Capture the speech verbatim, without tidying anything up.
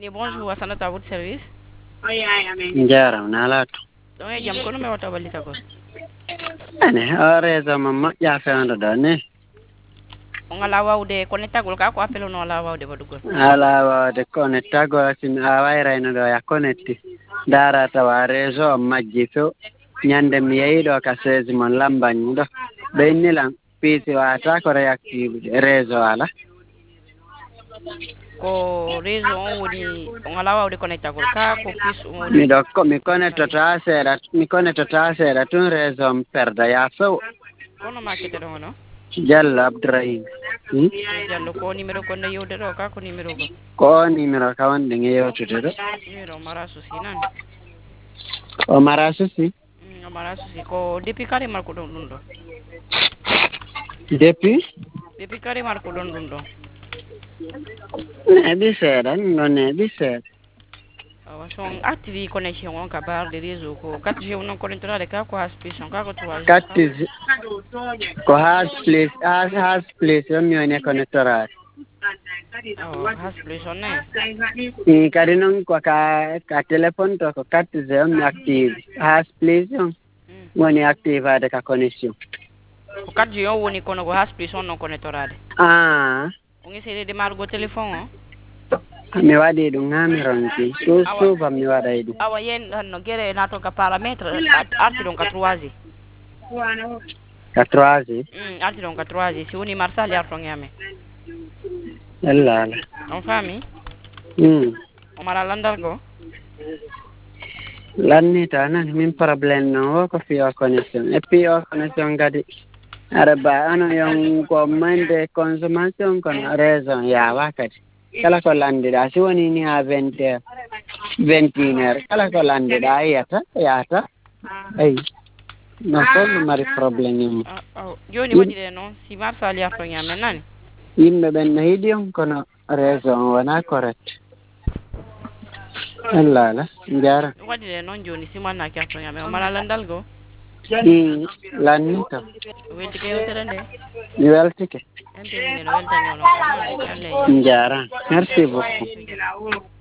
Et bonjour, Asana à votre service. Jaram nalato. Donc, jam kono me wata balita ko. Ane arezo mama ya fendo dane. On ala wawde connecta gol ka ko appelo no ala wawde badugol. Ala wa de connecta go sin awayra ino do ya connecti. Dara tawa rezo majji so nyande mi yeyi do ka seize mon lambani do. Be nilan pisi wata ko reactive rezo ala. Ko réseau on woni on ala wawde connecta gol ka ko plus on woni. Mi do ko mi connecto ta sera mi connecto ta sera tun rezo perda ya so. Kono makete do no. Jalla Abdourahim. Hmm? Jallo ko numéro ko ne yewde do ka ko numéro ko. Ko numéro ka wonde ngeyewtude do. Numéro mara souci nan. O mara souci. Mm, mara souci ko depuis kare marko don dum do. Depuis Depuis kare marko don dum do. ne bi seeɗa non ne bi seeɗa awa son activi connexion on ka barde réseau ko quatre G non connectorade ka ko haspation ka ko trois G quatre ko has place has has place on mi woni connectorade awa haspation ne i kadi noon ko ka ka téléphone to ko quatre G on mi active has place on woni activade ka connexion ko quatre G on woni kono ko haspation non connectorade ah on essaye de margo téléphone on mi waɗi ɗum ha mi ronki so suufam mi waɗay ɗum awa yen no guere nato ka paramètre arti ɗon ka trois G ka trois G mm arti ɗon ka trois G si woni marsali arton yame allah allah on faami mm o mara landal go lanni ta nan min probléme noon wo ko fiyo connexion et puis o connexion kadi aɗa ba ono yon ko mande consommation kono raison yawa kadi kala ko landiɗa si woni ni ha vingt heures vingt une heures kala ko landiɗa yiyata yahata ayi non fof mi mari probléme mum joni waɗire noon si marsali arton yame nani yimɓe ɓen no yiɗi on kono raison wona correct allah ala jara waɗire noon joni si mannaki arton yame o mara landal go i lanni kam weltike yewtere nde mi weltike en temine no weltani ono ko noon jaara merci beaucoup